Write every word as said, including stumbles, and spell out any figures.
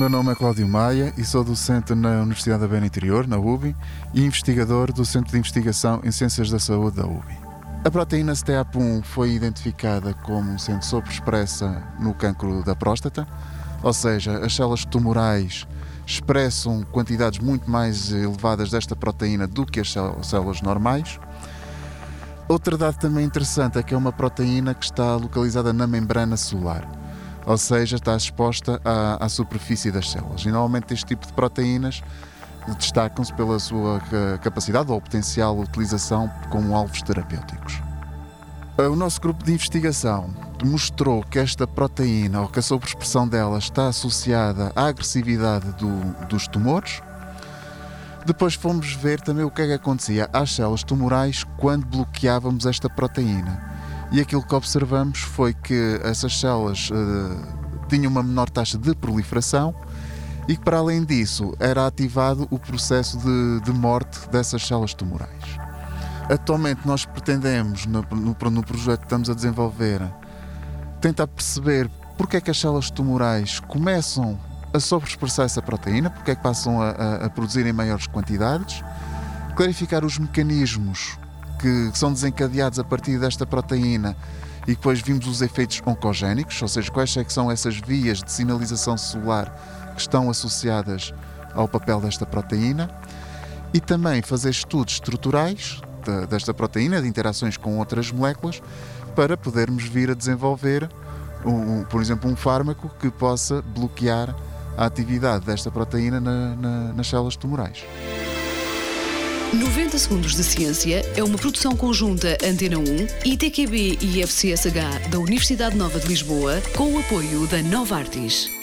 meu nome é Cláudio Maia e sou docente na Universidade da Beira Interior, na U B I, e investigador do Centro de Investigação em Ciências da Saúde da U B I. A proteína C T A P um foi identificada como sendo sobreexpressa no cancro da próstata, ou seja, as células tumorais expressam quantidades muito mais elevadas desta proteína do que as células normais. Outro dado também interessante é que é uma proteína que está localizada na membrana celular, ou seja, está exposta à, à superfície das células. E normalmente este tipo de proteínas destacam-se pela sua capacidade ou potencial utilização como alvos terapêuticos. O nosso grupo de investigação demonstrou que esta proteína, ou que a sobreexpressão dela, está associada à agressividade do, dos tumores. Depois fomos ver também o que é que acontecia às células tumorais quando bloqueávamos esta proteína. E aquilo que observamos foi que essas células uh, tinham uma menor taxa de proliferação e que, para além disso, era ativado o processo de, de morte dessas células tumorais. Atualmente nós pretendemos, no, no, no projeto que estamos a desenvolver, tentar perceber porque é que as células tumorais começam a sobreexpressar essa proteína, porque é que passam a, a, a produzir em maiores quantidades, clarificar os mecanismos que são desencadeados a partir desta proteína e depois vimos os efeitos oncogénicos, ou seja, quais é que são essas vias de sinalização celular que estão associadas ao papel desta proteína, e também fazer estudos estruturais de, desta proteína, de interações com outras moléculas, para podermos vir a desenvolver, um, por exemplo, um fármaco que possa bloquear a atividade desta proteína na, na, nas células tumorais. noventa Segundos de Ciência é uma produção conjunta Antena um, I T Q B e I F C S H da Universidade Nova de Lisboa, com o apoio da Novartis.